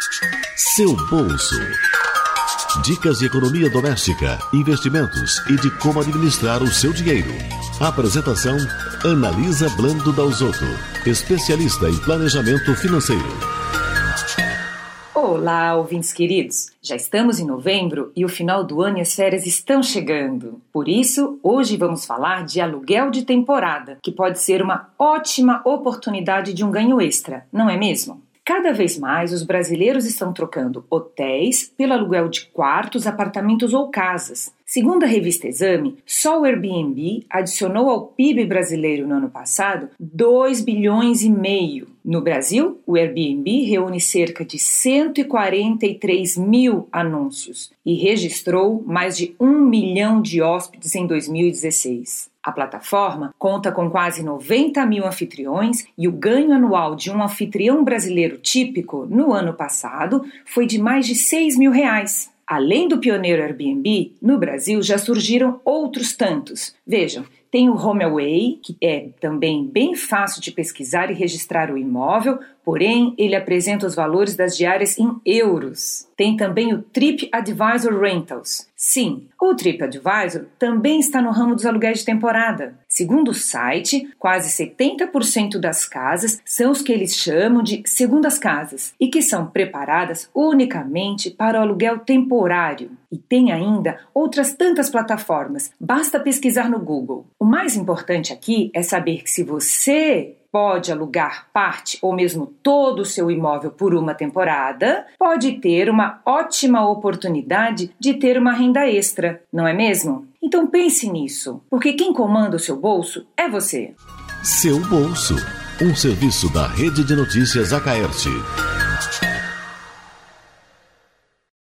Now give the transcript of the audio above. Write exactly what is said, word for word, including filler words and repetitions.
Seu bolso. Dicas de economia doméstica, investimentos e de como administrar o seu dinheiro. Apresentação: Analisa Blando Dalzotto, especialista em planejamento financeiro. Olá, ouvintes queridos! Já estamos em novembro e o final do ano e as férias estão chegando. Por isso, hoje vamos falar de aluguel de temporada, que pode ser uma ótima oportunidade de um ganho extra, não é mesmo? Cada vez mais os brasileiros estão trocando hotéis pelo aluguel de quartos, apartamentos ou casas. Segundo a revista Exame, só o Airbnb adicionou ao P I B brasileiro no ano passado dois bilhões e meio. No Brasil, o Airbnb reúne cerca de cento e quarenta e três mil anúncios e registrou mais de um milhão de hóspedes em dois mil e dezesseis. A plataforma conta com quase noventa mil anfitriões e o ganho anual de um anfitrião brasileiro típico no ano passado foi de mais de seis mil reais. Além do pioneiro Airbnb, no Brasil já surgiram outros tantos. Vejam, tem o HomeAway, que é também bem fácil de pesquisar e registrar o imóvel, porém ele apresenta os valores das diárias em euros. Tem também o TripAdvisor Rentals. Sim, o TripAdvisor também está no ramo dos aluguéis de temporada. Segundo o site, quase setenta por cento das casas são os que eles chamam de segundas casas e que são preparadas unicamente para o aluguel temporário. E tem ainda outras tantas plataformas, basta pesquisar no Google. O mais importante aqui é saber que se você pode alugar parte ou mesmo todo o seu imóvel por uma temporada, pode ter uma ótima oportunidade de ter uma renda extra, não é mesmo? Então pense nisso, porque quem comanda o seu bolso é você. Seu bolso, um serviço da Rede de Notícias Acaerte.